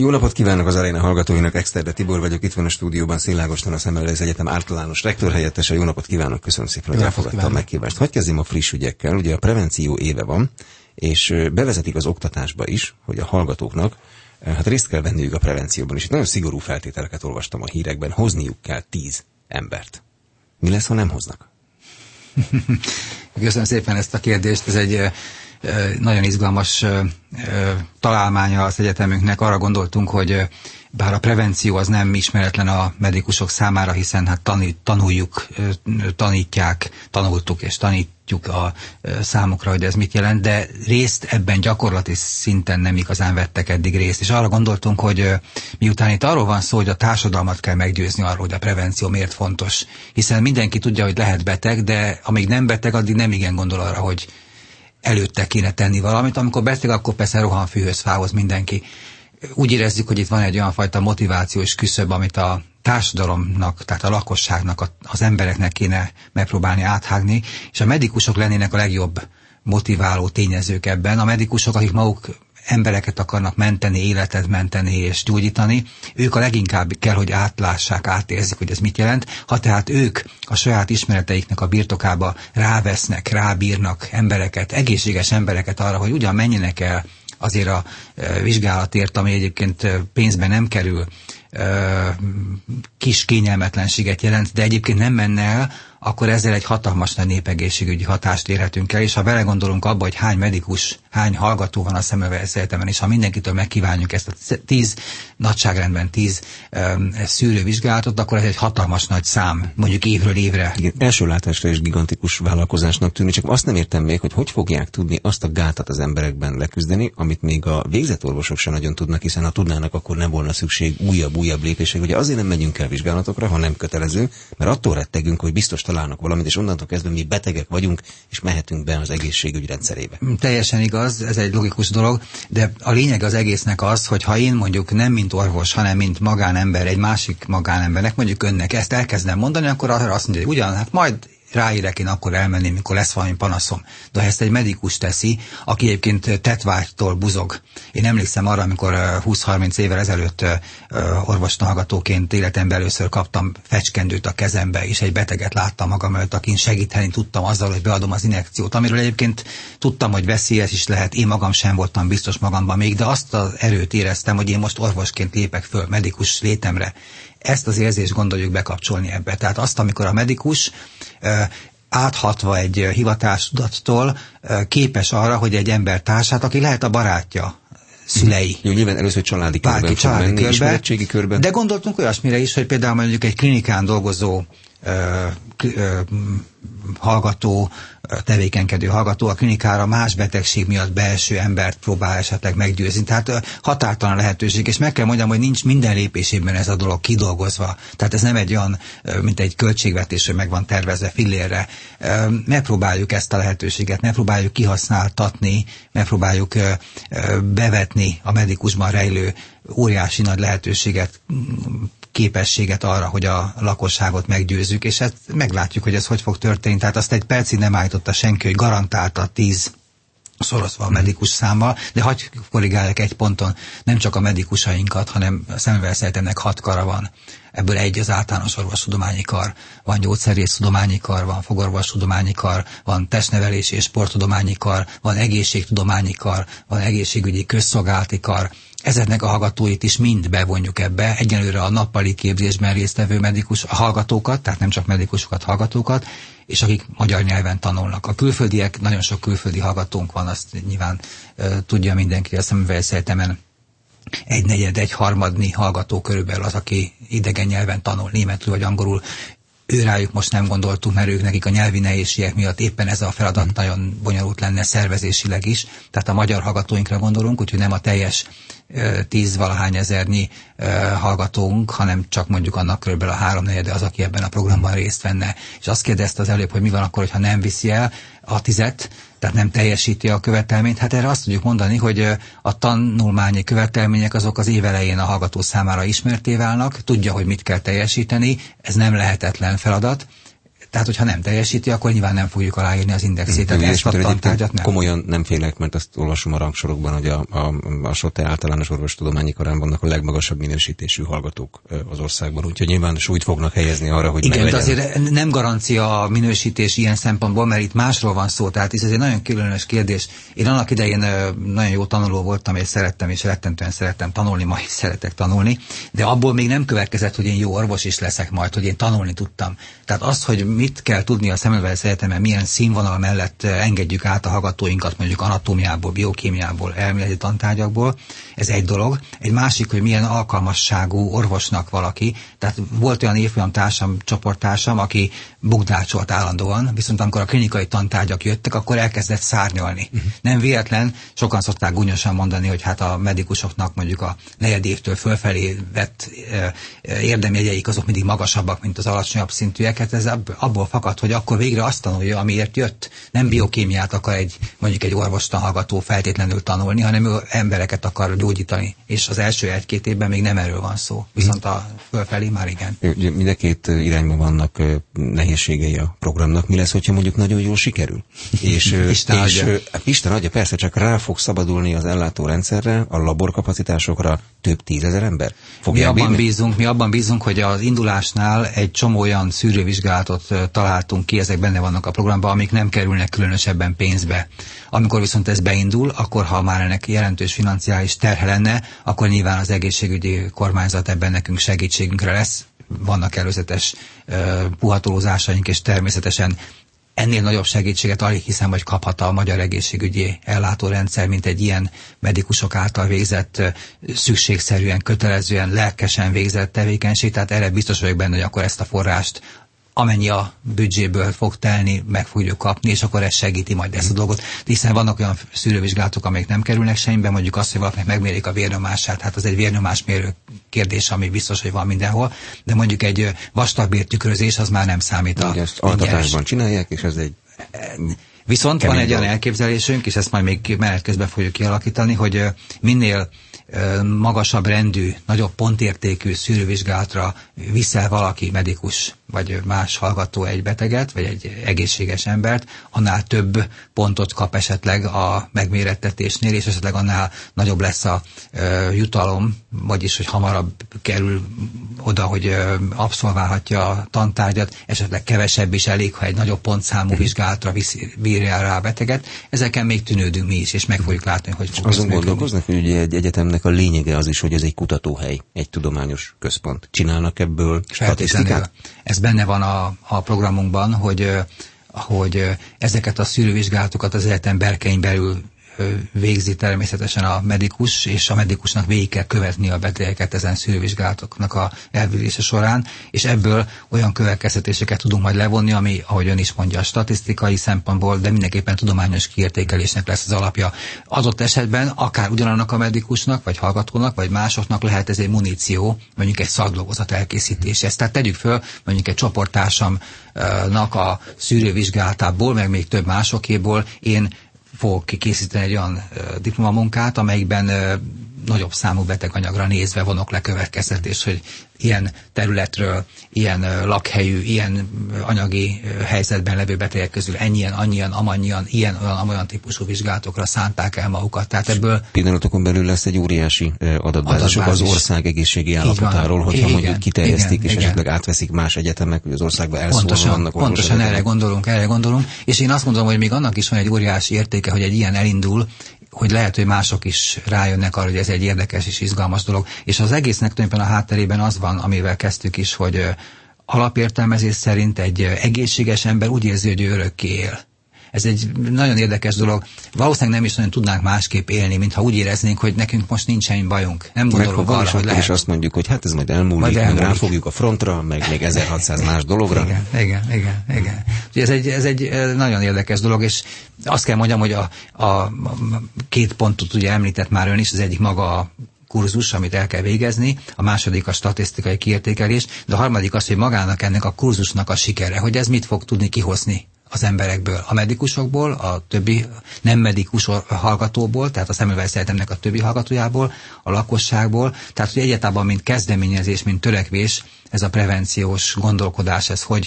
Jó napot kívánok az Aréna hallgatóinak, Exterde Tibor vagyok, itt van a stúdióban Széll Ágoston, a Szemmelweis Egyetem általános rektorhelyettese. Jó napot kívánok, köszönöm szépen, hogy elfogadta a meghívást. Hogy kezdjem a friss ügyekkel? Ugye a prevenció éve van, és bevezetik az oktatásba is, hogy a hallgatóknak részt kell venniük a prevencióban, és itt nagyon szigorú feltételeket olvastam a hírekben, hozniuk kell 10 embert. Mi lesz, ha nem hoznak? Köszönöm szépen ezt a kérdést, ez egy nagyon izgalmas találmánya az egyetemünknek. Arra gondoltunk, hogy bár a prevenció az nem ismeretlen a medikusok számára, hiszen hát tanultuk és tanítjuk a számukra, hogy ez mit jelent, de részt ebben gyakorlati szinten nem igazán vettek eddig részt. És arra gondoltunk, hogy miután itt arról van szó, hogy a társadalmat kell meggyőzni arról, hogy a prevenció miért fontos, hiszen mindenki tudja, hogy lehet beteg, de amíg nem beteg, addig nem igen gondol arra, hogy előtte kéne tenni valamit. Amikor beteg, akkor persze rohan fűhöz, fához mindenki. Úgy érezzük, hogy itt van egy olyan fajta motivációs küszöb, amit a társadalomnak, tehát a lakosságnak, az embereknek kéne megpróbálni áthágni, és a medikusok lennének a legjobb motiváló tényezők ebben. A medikusok, akik maguk embereket akarnak menteni, életet menteni és gyógyítani, ők a leginkább kell, hogy átlássák, átérzik, hogy ez mit jelent. Ha tehát ők a saját ismereteiknek a birtokába rávesznek, rábírnak embereket, egészséges embereket arra, hogy ugyan menjenek el azért a vizsgálatért, ami egyébként pénzben nem kerül, kis kényelmetlenséget jelent, de egyébként nem menne el, akkor ezzel egy hatalmas nagy népegészségügyi hatást érhetünk el, és ha belegondolunk abba, hogy hány medikus, hány hallgató van a Szemmelweis Egyetemen, és ha mindenkitől megkívánjuk ezt a 10 nagyságrendben 10 szűrővizsgálatot, akkor ez egy hatalmas nagy szám, mondjuk évről évre. Igen, első látásra is gigantikus vállalkozásnak tűnik, csak azt nem értem még, hogy fogják tudni azt a gátat az emberekben leküzdeni, amit még a végzett orvosok sem nagyon tudnak, hiszen ha tudnának, akkor nem volna szükség újabb lépések. Ugye azért nem megyünk el vizsgálatokra, ha nem kötelező, mert attól rettegünk, hogy biztos találnak valamit, és onnantól kezdve mi betegek vagyunk, és mehetünk be az egészségügy rendszerébe. Teljesen igaz, ez egy logikus dolog, de a lényeg az egésznek az, hogy ha én mondjuk nem mint orvos, hanem mint magánember, egy másik magánembernek, mondjuk önnek ezt elkezdem mondani, akkor arra azt mondja, hogy ugyan, hát majd ráérek én akkor elmenni, mikor lesz valami panaszom. De ha ezt egy medikus teszi, aki egyébként tetvágytól buzog. Én emlékszem arra, amikor 20-30 évvel ezelőtt orvostanhallgatóként életemben először kaptam fecskendőt a kezembe, és egy beteget láttam magam előtt, akin segíteni tudtam azzal, hogy beadom az injekciót, amiről egyébként tudtam, hogy veszélyes is lehet, én magam sem voltam biztos magamban még, de azt az erőt éreztem, hogy én most orvosként lépek föl medikus létemre. Ezt az érzést gondoljuk bekapcsolni ebbe. Tehát azt, amikor a medikus áthatva egy hivatástudattól képes arra, hogy egy embertársát, aki lehet a barátja, szülei. Jó, nyilván először családi körben fog menni, ismeretségi körben. De gondoltunk olyasmire is, hogy például mondjuk egy klinikán dolgozó hallgató, tevékenykedő hallgató a klinikára más betegség miatt beeső embert próbál esetleg meggyőzni. Tehát határtalan lehetőség, és meg kell mondjam, hogy nincs minden lépésében ez a dolog kidolgozva. Tehát ez nem egy olyan, mint egy költségvetés, hogy meg van tervezve fillérre. Megpróbáljuk ezt a lehetőséget, megpróbáljuk kihasználtatni, megpróbáljuk bevetni a medikusban rejlő óriási nagy lehetőséget, képességet arra, hogy a lakosságot meggyőzzük, és ezt meglátjuk, hogy ez hogy fog történni. Tehát azt egy percig nem állította senki, hogy garantálta 10 szorozva a medikus számmal, de hagyj korrigáljak egy ponton, nem csak a medikusainkat, hanem a Szemmelweis Egyetemnek 6 kara van. Ebből egy az általános orvostudományi kar, van gyógyszerésztudományi kar, van fogorvostudományi kar, van testnevelési és sporttudományi kar, van egészségtudományi kar, van egészségügyi közszolgálati kar. Ezeknek a hallgatóit is mind bevonjuk ebbe, egyelőre a nappali képzésben résztvevő medikus hallgatókat, tehát nem csak medikusokat, hallgatókat, és akik magyar nyelven tanulnak. A külföldiek, nagyon sok külföldi hallgatónk van, azt nyilván tudja mindenki, a Szemmelweis Egyetemen 1/4, 1/3 hallgató körülbelül az, aki idegen nyelven tanul, németül vagy angolul. Őrájuk most nem gondoltunk, mert ők nekik a nyelvi nehézségek miatt éppen ez a feladat nagyon bonyolult lenne szervezésileg is. Tehát a magyar hallgatóinkra gondolunk, úgyhogy nem a teljes 10-valahány ezernyi hallgatónk, hanem csak mondjuk annak körülbelül a 3/4 az, aki ebben a programban részt venne. És azt kérdezte az előbb, hogy mi van akkor, hogyha nem viszi el a 10-et, tehát nem teljesíti a követelményt. Hát erre azt tudjuk mondani, hogy a tanulmányi követelmények azok az év elején a hallgató számára ismerté válnak, tudja, hogy mit kell teljesíteni, ez nem lehetetlen feladat. Tehát, hogyha nem teljesíti, akkor nyilván nem fogjuk aláírni az indexét. Tehát ezt a tantárgyat nem. Komolyan nem félek, mert azt olvasom a rangsorokban, hogy a SOTE általános orvostudományi karán vannak a legmagasabb minősítésű hallgatók az országban, úgyhogy nyilván súlyt fognak helyezni arra, hogy igen, de azért nem garancia a minősítés ilyen szempontból, mert itt másról van szó, tehát ez egy nagyon különös kérdés. Én annak idején nagyon jó tanuló voltam, és szerettem, és rettentően szerettem tanulni, ma is szeretek tanulni, de abból még nem következett, hogy én jó orvos is leszek majd, hogy én tanulni tudtam. Tehát az, hogy mit kell tudni a Semmelweis Egyetemen, milyen színvonal mellett engedjük át a hallgatóinkat, mondjuk anatómiából, biokémiából, elméleti tantárgyakból, ez egy dolog. Egy másik, hogy milyen alkalmasságú orvosnak valaki. Tehát volt olyan évfolyamtársam, csoporttársam, aki bukdácsolt állandóan, viszont amikor a klinikai tantárgyak jöttek, akkor elkezdett szárnyalni. Nem véletlen, sokan szokták gúnyosan mondani, hogy hát a medikusoknak mondjuk a negyed évtől fölfelé vett érdemjegyeik azok mindig magasabbak, mint az alacsonyabb szintűek. Hát ez abból fakad, hogy akkor végre azt tanulja, amiért jött. Nem biokémiát akar mondjuk egy orvostanhallgató feltétlenül tanulni, hanem ő embereket akar gyógyítani. És az első 1-2 évben még nem erről van szó. Viszont a fölfelé már igen. Mind a két irányban vannak nehézségei a programnak. Mi lesz, hogyha mondjuk nagyon jól sikerül? És Isten adja, persze, csak rá fog szabadulni az ellátórendszerre, a laborkapacitásokra több 10 000 ember? Mi abban bízunk, hogy az indulásnál egy csomó olyan szűrővizsgálatot találtunk ki, ezek benne vannak a programban, amik nem kerülnek különösebben pénzbe. Amikor viszont ez beindul, akkor ha már ennek jelentős financiális terhe lenne, akkor nyilván az egészségügyi kormányzat ebben nekünk segítségünkre lesz. Vannak előzetes puhatolózásaink, és természetesen ennél nagyobb segítséget alig hiszem, hogy kaphat a magyar egészségügyi ellátórendszer, mint egy ilyen medikusok által végzett, szükségszerűen, kötelezően, lelkesen végzett tevékenység. Tehát erre biztos vagyok benne, hogy akkor ezt a forrást, amennyi a büdzséből fog telni, meg fogjuk kapni, és akkor ez segíti majd ezt a dolgot. Hiszen vannak olyan szűrővizsgálatok, amelyek nem kerülnek semmibe, mondjuk azt, hogy valakinek megmérik a vérnyomását, hát az egy vérnyomásmérő kérdés, ami biztos, hogy van mindenhol, de mondjuk egy vastagbértükrözés az már nem számít. Ezt altatásban csinálják, és ez egy... Viszont van egy olyan elképzelésünk, és ezt majd még menet közben fogjuk kialakítani, hogy minél magasabb rendű, nagyobb pontértékű szűrővizsgálatra viszel valaki, medikus vagy más hallgató egy beteget, vagy egy egészséges embert, annál több pontot kap esetleg a megmérettetésnél, és esetleg annál nagyobb lesz a jutalom, vagyis, hogy hamarabb kerül oda, hogy abszolválhatja a tantárgyat, esetleg kevesebb is elég, ha egy nagyobb pontszámú vizsgálatra bírja rá a beteget. Ezeken még tűnődünk mi is, és meg fogjuk látni, hogy fog. Azon gondolkoznak, hogy ugye egy egyetemnek a lényege az is, hogy ez egy kutatóhely, egy tudományos központ. Csinálnak ebből statisztikát? Ez benne van a programunkban, hogy ezeket a szűrővizsgálatokat az egyetem berkein belül végzi természetesen a medikus, és a medikusnak végig kell követni a betegeket ezen szűrővizsgálatoknak a elvégzése során, és ebből olyan következtetéseket tudunk majd levonni, ami, ahogy ön is mondja, a statisztikai szempontból, de mindenképpen tudományos kiértékelésnek lesz az alapja. Adott esetben akár ugyanannak a medikusnak, vagy hallgatónak, vagy másoknak lehet ez egy muníció, mondjuk egy szakdolgozat elkészítéséhez. Tehát tegyük föl, mondjuk egy csoporttársamnak a szűrővizsgálatából, meg még több másokéból én fogok készíteni egy olyan diplomamunkát, amelyikben nagyobb számú beteganyagra nézve vonok le következtetést, hogy ilyen területről, ilyen lakhelyű, ilyen anyagi helyzetben levő betegek közül ennyien, annyian, amannyian, ilyen, olyan típusú vizsgálatokra szánták el magukat. Tehát ebből pillanatokon belül lesz egy óriási adatbázisok az ország egészségi állapotáról, hogyha mondjuk kiterjesztik, és esetleg átveszik más egyetemek, hogy az országban elszólva vannak. Pontosan erre gondolunk, és én azt mondom, hogy még annak is van egy óriási értéke, hogy egy ilyen elindul, hogy lehet, hogy mások is rájönnek arra, hogy ez egy érdekes és izgalmas dolog. És az egésznek tulajdonképpen a hátterében az van, amivel kezdtük is, hogy alapértelmezés szerint egy egészséges ember úgy érzi, hogy ő örökké él. Ez egy nagyon érdekes dolog. Valószínűleg nem is nagyon tudnánk másképp élni, mintha úgy éreznénk, hogy nekünk most nincs semmi bajunk. Nem gondolunk arra, hogy lehet. És azt mondjuk, hogy hát ez majd elmúlik, meg ráfogjuk a frontra, meg még 1600 más dologra. Igen. Ez egy nagyon érdekes dolog, és azt kell mondjam, hogy a két pontot ugye említett már ön is, az egyik maga a kurzus, amit el kell végezni, a második a statisztikai kiértékelés, de a harmadik az, hogy magának ennek a kurzusnak a sikere, hogy ez mit fog tudni kihozni az emberekből, a medikusokból, a többi nem medikus hallgatóból, tehát a Semmelweis Egyetemnek a többi hallgatójából, a lakosságból, tehát hogy egyáltalán mint kezdeményezés, mint törekvés, ez a prevenciós gondolkodás, ez hogy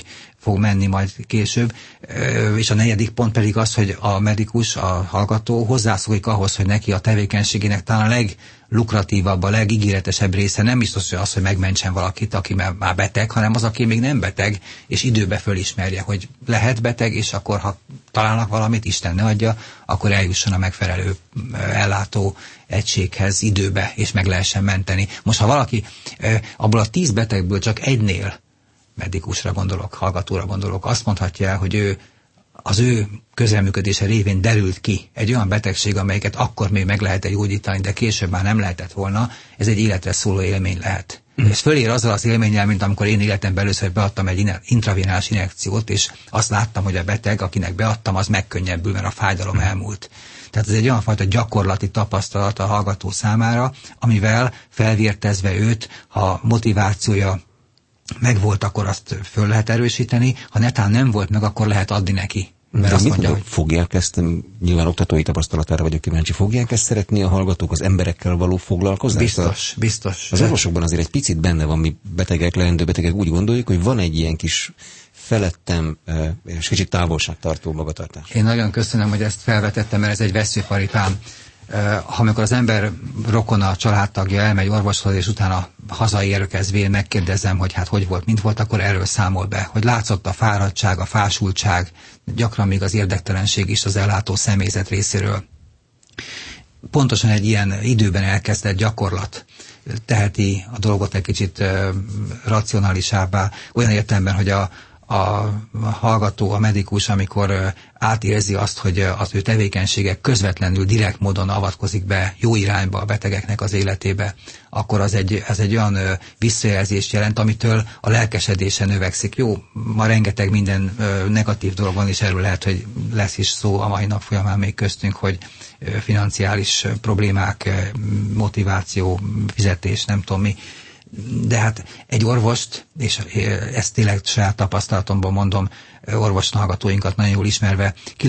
fog menni majd később, és a negyedik pont pedig az, hogy a medikus, a hallgató hozzászokik ahhoz, hogy neki a tevékenységének talán a leglukratívabb, a legígéretesebb része nem biztos, hogy az, hogy megmentsen valakit, aki már beteg, hanem az, aki még nem beteg, és időbe fölismerje, hogy lehet beteg, és akkor, ha találnak valamit, Isten ne adja, akkor eljusson a megfelelő ellátó egységhez időbe, és meg lehessen menteni. Most, ha valaki abból a 10 betegből csak egynél, medikusra gondolok, hallgatóra gondolok, azt mondhatja el, hogy az ő közreműködése révén derült ki egy olyan betegség, amelyiket akkor még meg lehet gyógyítani, de később már nem lehetett volna, ez egy életre szóló élmény lehet. És fölér azzal az élménnyel, mint amikor én életemben először beadtam egy intravénás injekciót, és azt láttam, hogy a beteg, akinek beadtam, az megkönnyebbül, mert a fájdalom elmúlt. Tehát ez egy olyan fajta gyakorlati tapasztalat a hallgató számára, amivel felvértezve őt, ha motivációja megvolt, akkor azt föl lehet erősíteni, ha netán nem volt meg, akkor lehet adni neki. Mert azt mondja, hogy fogják ezt, nyilván oktatói tapasztalatára vagyok kíváncsi, fogják ezt szeretni a hallgatók, az emberekkel való foglalkozást? Biztos. Az orvosokban azért egy picit benne van, mi betegek, leendő betegek úgy gondoljuk, hogy van egy ilyen kis felettem, és kicsit távolságtartó magatartás. Én nagyon köszönöm, hogy ezt felvetettem, mert ez egy veszőparipám. Amikor az ember rokona, családtagja elmegy orvoshoz, és utána hazaérkezvén megkérdezem, hogy hát hogy volt, mint volt, akkor erről számol be, hogy látszott a fáradtság, a fásultság, gyakran még az érdektelenség is az ellátó személyzet részéről. Pontosan egy ilyen időben elkezdett gyakorlat teheti a dolgot egy kicsit racionálisabbá, olyan értelemben, hogy a hallgató, a medikus, amikor átérzi azt, hogy az ő tevékenysége közvetlenül, direkt módon avatkozik be jó irányba a betegeknek az életébe, akkor ez egy olyan visszajelzést jelent, amitől a lelkesedése növekszik. Jó, ma rengeteg minden negatív dolog van, és erről lehet, hogy lesz is szó a mai nap folyamán még köztünk, hogy financiális problémák, motiváció, fizetés, nem tudom mi. De hát egy orvost, és ezt tényleg saját tapasztalatomból mondom, orvoshallgatóinkat nagyon jól ismerve,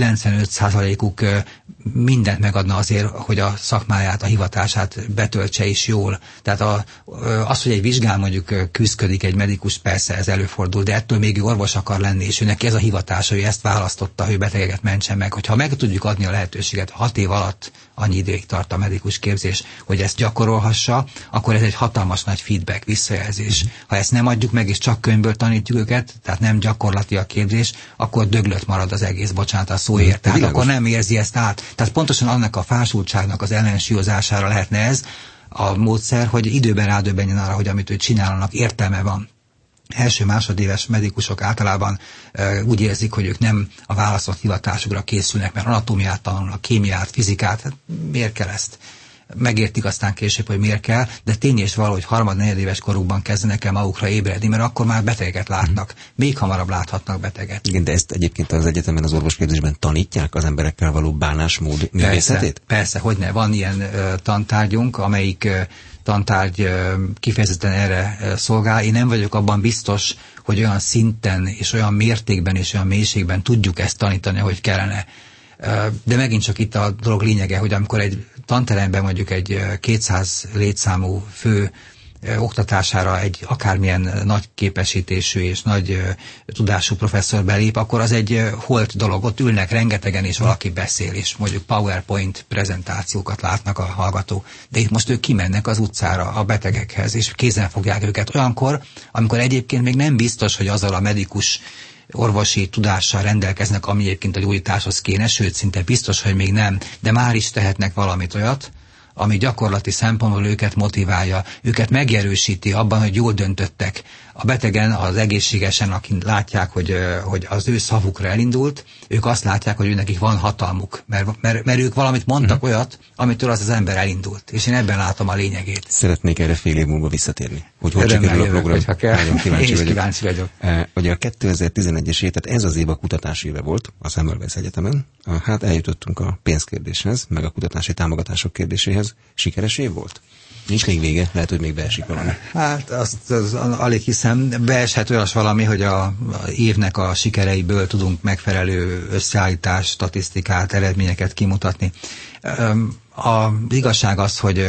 95%-uk mindent megadna azért, hogy a szakmáját, a hivatását betöltse is jól. Tehát az, hogy egy vizsgán mondjuk küzdködik egy medikus, persze ez előfordul, de ettől még orvos akar lenni, és ő neki ez a hivatása, hogy ezt választotta, hogy betegeket mentsen meg. Hogyha meg tudjuk adni a lehetőséget, 6 év alatt annyi időig tart a medikus képzés, hogy ezt gyakorolhassa, akkor ez egy hatalmas nagy feedback, visszajelzés. Ha ezt nem adjuk meg, és csak könyvből tanítjuk őket, tehát nem gyakorlati a képzés, akkor döglött marad az egész, bocsánat a szóért. Tehát akkor nem érzi ezt át. Tehát pontosan annak a fásultságnak az ellensúlyozására lehetne ez a módszer, hogy időben rádöbbenjen arra, hogy amit ő csinálnak, értelme van. Első-másodéves medikusok általában úgy érzik, hogy ők nem a választott hivatásukra készülnek, mert anatómiát tanulnak, kémiát, fizikát, hát miért kell ezt? Megértik aztán később, hogy miért kell, de tény és való, hogy harmad-negyedéves korukban kezdenek el magukra ébredni, mert akkor már betegeket látnak. Még hamarabb láthatnak beteget. Igen, de ezt egyébként az egyetemen, az orvosképzésben tanítják az emberekkel való bánásmód művészetét? Persze, hogyne. Van ilyen tantárgyunk, amelyik tantárgy kifejezetten erre szolgál. Én nem vagyok abban biztos, hogy olyan szinten, és olyan mértékben, és olyan mélységben tudjuk ezt tanítani, ahogy kellene. De megint csak itt a dolog lényege, hogy amikor egy tanteremben mondjuk egy 200 létszámú fő oktatására egy akármilyen nagy képesítésű és nagy tudású professzor belép, akkor az egy holt dolog. Ott ülnek rengetegen, és valaki beszél, és mondjuk PowerPoint prezentációkat látnak a hallgató. De itt most ők kimennek az utcára a betegekhez, és kézen fogják őket olyankor, amikor egyébként még nem biztos, hogy azzal a medikus orvosi tudással rendelkeznek, ami egyébként a gyógyításhoz kéne, sőt, szinte biztos, hogy még nem, de már is tehetnek valamit olyat, ami gyakorlati szempontból őket motiválja, őket megerősíti abban, hogy jól döntöttek. A betegen, az egészségesen, akik látják, hogy az ő szavukra elindult, ők azt látják, hogy nekik van hatalmuk, mert ők valamit mondtak olyat, amitől az ember elindult. És én ebben látom a lényegét. Szeretnék erre fél év múlva visszatérni. Hogy sikerül a program? Nagyon kíváncsi vagyok. Ugye a 2011-es év, tehát ez az év a kutatási éve volt a Semmelweis Egyetemen. Hát eljutottunk a pénzkérdéshez, meg a kutatási támogatások kérdéséhez. Sikeres év volt? Nincs még vége, lehet, hogy még beesik valami. Hát azt alig hiszem, beeshet olyas valami, hogy a évnek a sikereiből tudunk megfelelő összeállítást, statisztikát, eredményeket kimutatni. Az igazság az, hogy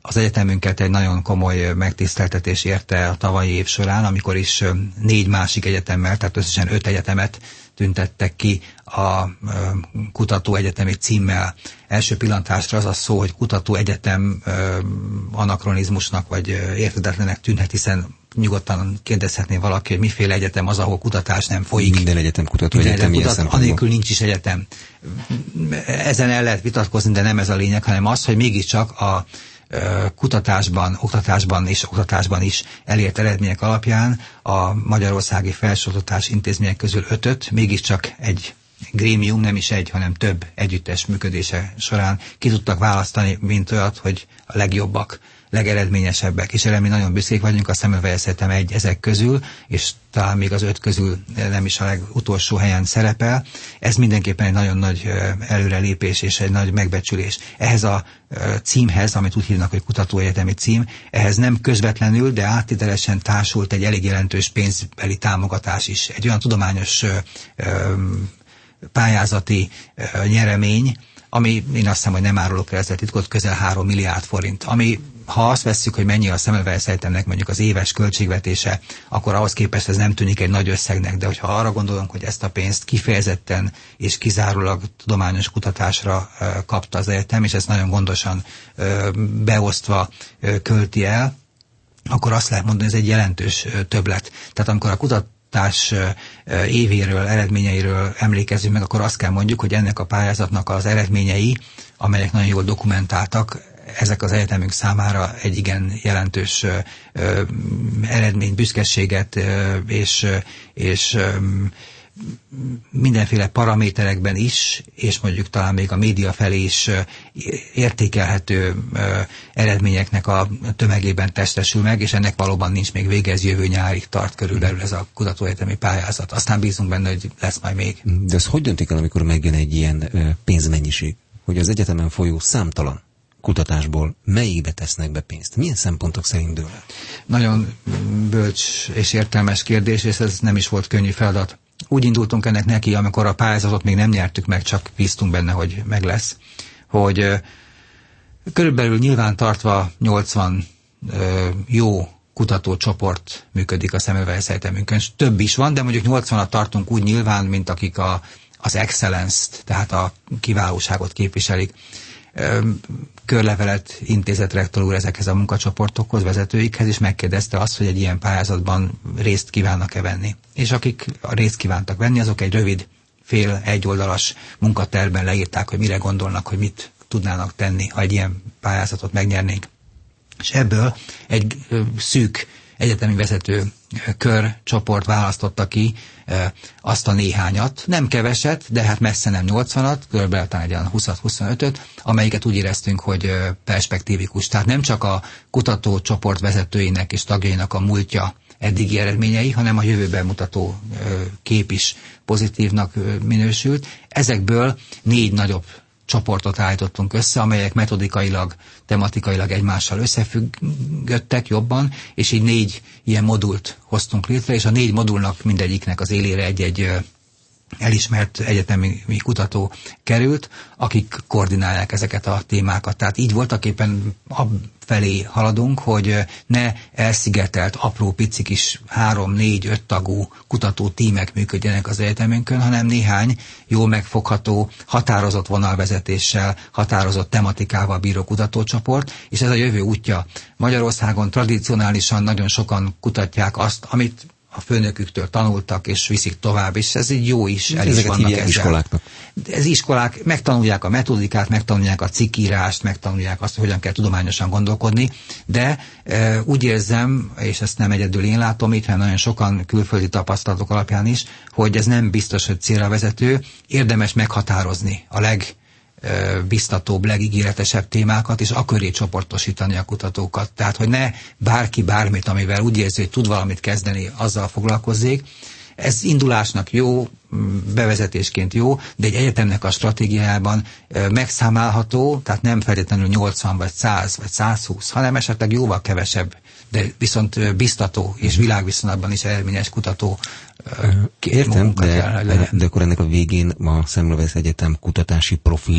Az egyetemünket egy nagyon komoly megtiszteltetés érte a tavalyi év során, amikor is 4 másik egyetemmel, tehát összesen 5 egyetemet tüntettek ki a kutatóegyetemi címmel. Első pillantásra az a szó, hogy kutatóegyetem anakronizmusnak vagy érthetetlenek tűnhet, hiszen nyugodtan kérdezhetné valaki, hogy miféle egyetem az, ahol kutatás nem folyik. Minden egyetem kutatóegyetem ilyen szempontból. Anélkül nincs is egyetem. Ezen el lehet vitatkozni, de nem ez a lényeg, hanem az, hogy mégiscsak a kutatásban, oktatásban is elért eredmények alapján a magyarországi felsőoktatás intézmények közül 5-öt mégiscsak egy grémium, nem is egy, hanem több együttes működése során ki tudtak választani, mint olyat, hogy a legjobbak, legeredményesebbek, és erre mi nagyon büszkék vagyunk, a Semmelweis Egyetem egy ezek közül, és talán még az 5 közül nem is a legutolsó helyen szerepel. Ez mindenképpen egy nagyon nagy előrelépés és egy nagy megbecsülés. Ehhez a címhez, amit úgy hívnak, hogy kutatóegyetemi cím, ehhez nem közvetlenül, de áttételesen társult egy elég jelentős pénzbeli támogatás is. Egy olyan tudományos pályázati nyeremény, ami én azt hiszem, hogy nem árulok el ezzel titkot, közel 3 milliárd forint. Ami, ha azt vesszük, hogy mennyi a Semmelweis Egyetemnek mondjuk az éves költségvetése, akkor ahhoz képest ez nem tűnik egy nagy összegnek, de hogyha arra gondolunk, hogy ezt a pénzt kifejezetten és kizárólag tudományos kutatásra kapta az egyetem, és ezt nagyon gondosan beosztva költi el, akkor azt lehet mondani, hogy ez egy jelentős többlet. Tehát amikor a kutatás évéről, eredményeiről emlékezünk meg, akkor azt kell mondjuk, hogy ennek a pályázatnak az eredményei, amelyek nagyon jól dokumentáltak, ezek az egyetemünk számára egy igen jelentős eredmény, büszkeséget és mindenféle paraméterekben is, és mondjuk talán még a média felé is értékelhető eredményeknek a tömegében testesül meg, és ennek valóban nincs még vége, ez jövő nyárig tart körülbelül ez a kutatóegyetemi pályázat. Aztán bízunk benne, hogy lesz majd még. De ezt hogy döntik el, amikor megjön egy ilyen pénzmennyiség, hogy az egyetemen folyó számtalan kutatásból melyikbe tesznek be pénzt? Milyen szempontok szerint dől el? Nagyon bölcs és értelmes kérdés, és ez nem is volt könnyű feladat. Úgy indultunk ennek neki, amikor a pályázatot még nem nyertük meg, csak bíztunk benne, hogy meg lesz, hogy körülbelül nyilván tartva 80 jó kutatócsoport működik a Semmelweis Egyetemünkön. Több is van, de mondjuk 80-at tartunk úgy nyilván, mint akik az excellence-t, tehát a kiválóságot képviselik. Körlevelet intézett rektor úr ezekhez a munkacsoportokhoz, vezetőikhez, és megkérdezte azt, hogy egy ilyen pályázatban részt kívánnak-e venni. És akik részt kívántak venni, azok egy rövid, egy oldalas munkatervben leírták, hogy mire gondolnak, hogy mit tudnának tenni, ha egy ilyen pályázatot megnyernénk. És ebből egy szűk egyetemi vezető körcsoport választotta ki azt a néhányat, nem keveset, de hát messze nem 80-at, körülbelül talán egy olyan 20-25-öt, amelyiket úgy éreztünk, hogy perspektívikus. Tehát nem csak a kutatócsoport vezetőinek és tagjainak a múltja eddigi eredményei, hanem a jövőben mutató kép is pozitívnak minősült. Ezekből 4 nagyobb csoportot állítottunk össze, amelyek metodikailag, tematikailag egymással összefüggöttek jobban, és így 4 ilyen modult hoztunk létre, és a 4 modulnak mindegyiknek az élére egy-egy elismert egyetemi kutató került, akik koordinálják ezeket a témákat. Tehát így voltak éppen felé haladunk, hogy ne elszigetelt, apró, pici kis 3-4-5 tagú kutató tímek működjenek az egyetemünkön, hanem néhány jól megfogható, határozott vonalvezetéssel, határozott tematikával bíró kutatócsoport, és ez a jövő útja. Magyarországon tradicionálisan nagyon sokan kutatják azt, amit a főnöküktől tanultak, és viszik tovább, és ez így jó is, el is vannak ezzel. Iskoláknak. Ez iskolák megtanulják a metodikát, megtanulják a cikkírást, megtanulják azt, hogy hogyan kell tudományosan gondolkodni, de úgy érzem, és ezt nem egyedül én látom itt, hanem nagyon sokan külföldi tapasztalatok alapján is, hogy ez nem biztos, hogy célra vezető, érdemes meghatározni a legbiztatóbb, legígéretesebb témákat, és aköré csoportosítani a kutatókat. Tehát, hogy ne bárki bármit, amivel úgy érzi, hogy tud valamit kezdeni, azzal foglalkozzék. Ez indulásnak jó, bevezetésként jó, de egy egyetemnek a stratégiájában megszámálható, tehát nem feltétlenül 80 vagy 100 vagy 120, hanem esetleg jóval kevesebb, de viszont biztató és világviszonylatban is eredményes kutató Értem, de akkor ennek a végén a Semmelweis Egyetem kutatási profilja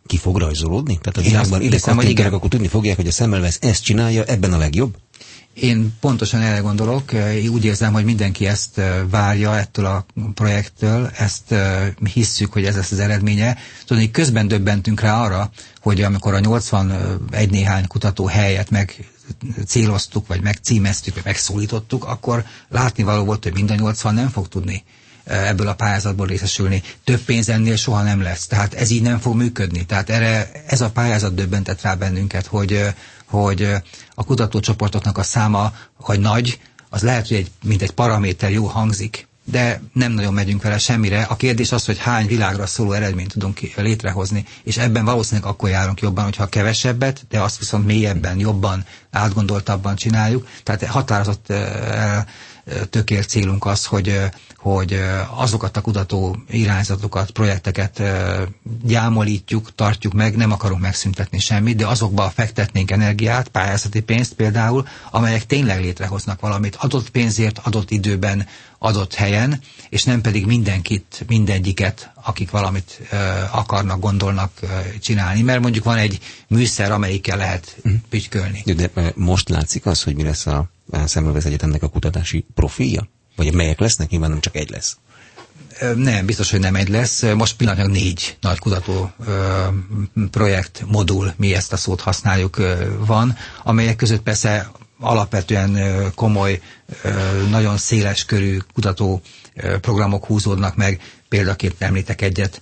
ki fog rajzolódni? Tehát a világban ide kattintanak, akkor tudni fogják, hogy a Semmelweis ezt csinálja, ebben a legjobb? Én pontosan erre gondolok, úgy érzem, hogy mindenki ezt várja ettől a projekttől, ezt hisszük, hogy ez lesz az eredménye. Tudni, közben döbbentünk rá arra, hogy amikor a 81 néhány kutató helyet megcéloztuk, vagy megcímeztük, vagy megszólítottuk, akkor látnivaló volt, hogy mind a 80 nem fog tudni ebből a pályázatból részesülni. Több pénz ennél soha nem lesz. Tehát ez így nem fog működni. Tehát ez a pályázat döbbentett rá bennünket, hogy a kutatócsoportoknak a száma, hogy nagy, az lehet, hogy mint egy paraméter jó hangzik, de nem nagyon megyünk vele semmire. A kérdés az, hogy hány világra szóló eredményt tudunk létrehozni, és ebben valószínűleg akkor járunk jobban, hogyha kevesebbet, de azt viszont mélyebben, jobban, átgondoltabban csináljuk. Tehát határozott tökélt célunk az, hogy azokat a kutató irányzatokat, projekteket gyámolítjuk, tartjuk meg, nem akarunk megszüntetni semmit, de azokba fektetnénk energiát, pályázati pénzt például, amelyek tényleg létrehoznak valamit adott pénzért, adott időben, adott helyen, és nem pedig mindegyiket, akik valamit akarnak, gondolnak csinálni, mert mondjuk van egy műszer, amelyikkel lehet pütykölni. De most látszik az, hogy mi lesz a Semmelweis Egyetemnek a kutatási profilja? Vagy melyek lesznek? Nyilván nem csak egy lesz. Nem, biztos, hogy nem egy lesz. Most pillanatnyilag 4 nagy kutató projekt, modul, mi ezt a szót használjuk, van, amelyek között persze alapvetően komoly, nagyon széles körű kutató programok húzódnak meg. Példaként említek egyet,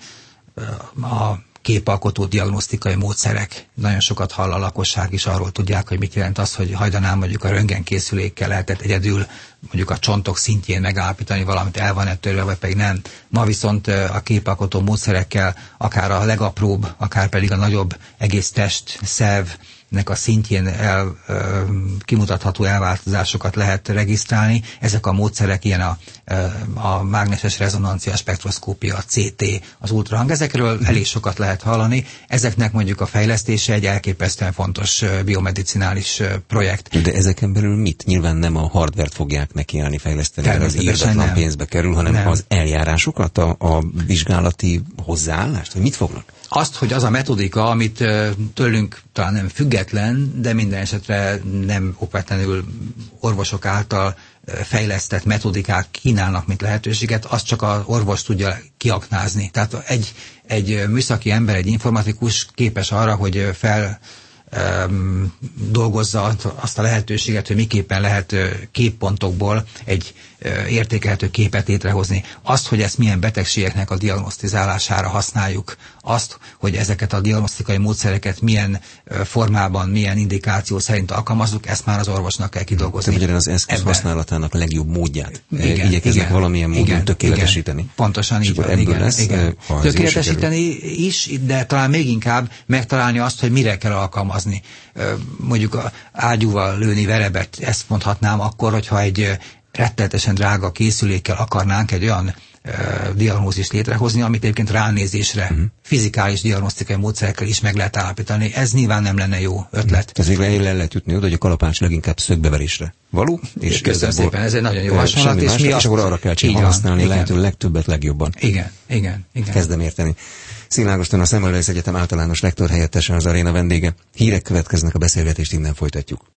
a képalkotó diagnosztikai módszerek. Nagyon sokat hall a lakosság is, arról tudják, hogy mit jelent az, hogy hajdanán mondjuk a röntgenkészülékkel lehetett egyedül mondjuk a csontok szintjén megállapítani valamit, el van-e törve, vagy pedig nem. Ma viszont a képalkotó módszerekkel akár a legapróbb, akár pedig a nagyobb egész test, szervnek a szintjén kimutatható elváltozásokat lehet regisztrálni. Ezek a módszerek ilyen a mágneses rezonancia spektroszkópia, a CT, az ultrahang, ezekről elég sokat lehet hallani. Ezeknek mondjuk a fejlesztése egy elképesztően fontos biomedicinális projekt. De ezeken belül mit? Nyilván nem a hardvert fogják nekiállni fejleszteni, mert az írdatlan pénzbe kerül, hanem az eljárásokat, a vizsgálati hozzáállást, hogy mit fognak? Azt, hogy az a metodika, amit tőlünk talán nem független, de minden esetre nem okvetlenül orvosok által fejlesztett metodikák kínálnak, mint lehetőséget, azt csak az orvos tudja kiaknázni. Tehát egy műszaki ember, egy informatikus képes arra, hogy dolgozza azt a lehetőséget, hogy miképpen lehet képpontokból egy értékelhető képet létrehozni. Azt, hogy ezt milyen betegségeknek a diagnosztizálására használjuk, azt, hogy ezeket a diagnosztikai módszereket milyen formában, milyen indikáció szerint alkalmazzuk, ezt már az orvosnak kell kidolgozni. Tehát az eszköz használatának a legjobb módját igyekeznek valamilyen módon tökéletesíteni. Igen, pontosan így van. Igen. Tökéletesíteni is, de talán még inkább megtalálni azt, hogy mire kell alkalmazni. Mondjuk ágyúval lőni verebet, ezt mondhatnám akkor, hogyha egy rettenetesen drága készülékkel akarnánk egy olyan diagnózist létrehozni, amit egyébként ránézésre fizikális diagnosztikai módszerekkel is meg lehet állapítani. Ez nyilván nem lenne jó ötlet. Ez végül el lehet jutni oda, hogy a kalapács leginkább szögbeverésre való. És köszönöm szépen, ez egy nagyon jó hasonlat. És akkor arra kell használni lehető legtöbbet, legjobban. Igen. Kezdem érteni. Szilágy Ágoston, a Semmelweis Egyetem általános lektor helyettese, az aréna vendége. Hírek következnek, a beszélgetést innen folytatjuk.